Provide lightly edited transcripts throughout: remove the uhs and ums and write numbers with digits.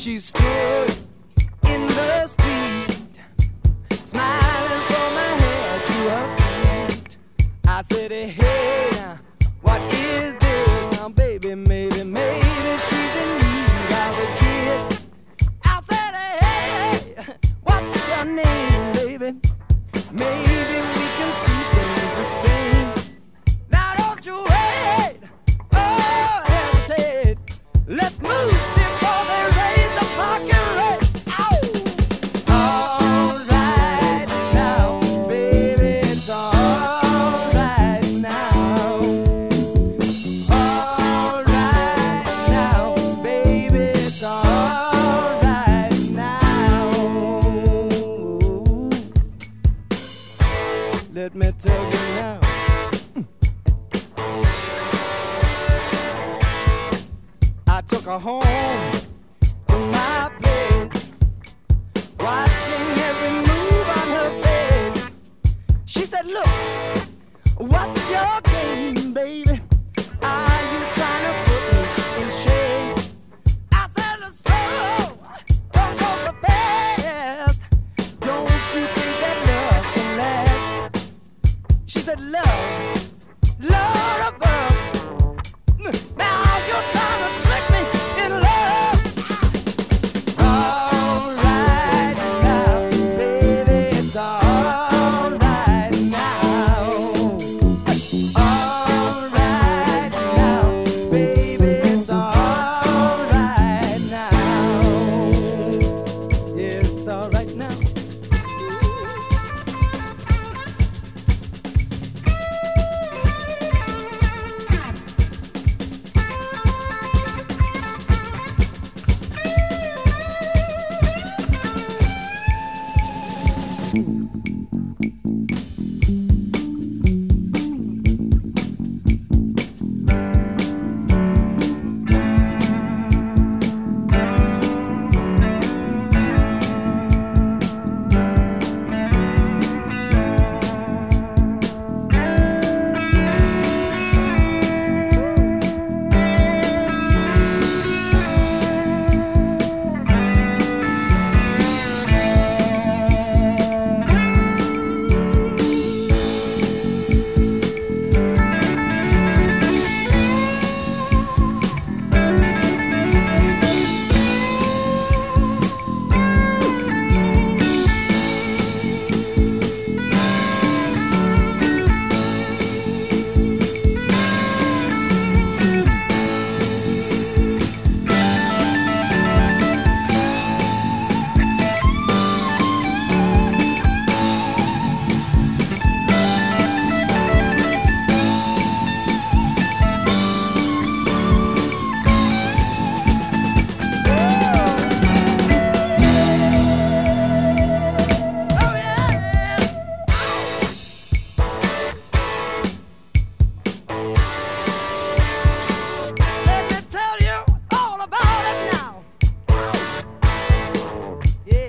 She stood in the street, smiling from her head to her feet. I said, hey, what is this? Now, baby, maybe she's in need of a kiss. I said, hey, what's your name, baby? Maybe we can see things the same. Now, don't you wait, oh, hesitate. Let's move before they raise the parking rate. All right now, baby, it's all right now. All right now, baby, it's all right now. Let me tell you now. I took her home to my place, watching every move on her face. She said, look, what's your game, baby? Are you trying to put me in shame? I said, slow, don't go so fast. Don't you think that love can last? She said, love, Lord above. Now you're trying to trick me in love. All right now, baby, it's all right now. All right now, baby, it's all right now. Yeah, it's all right now. Let me tell you all about it now. Yeah.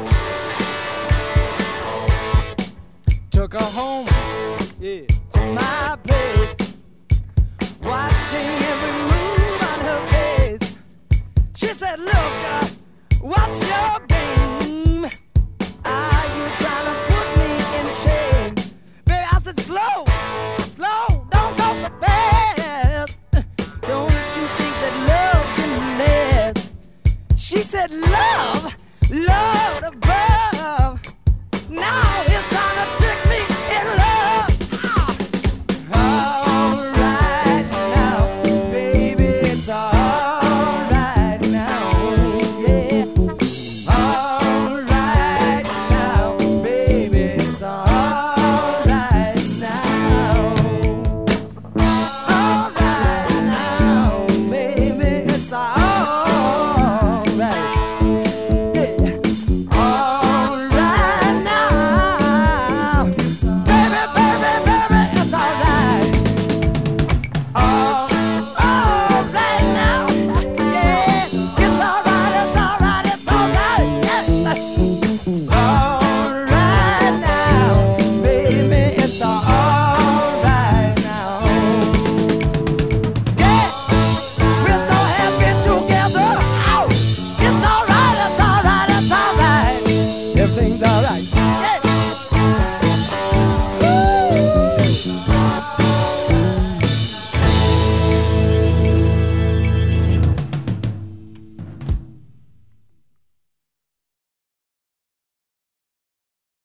Took her home, yeah, to my place, watching every move on her face. She said, look, what's your game? Are you trying to put me in shame? Baby, I said, slow, don't go so fast. Don't you think that love can last? She said, love above. Now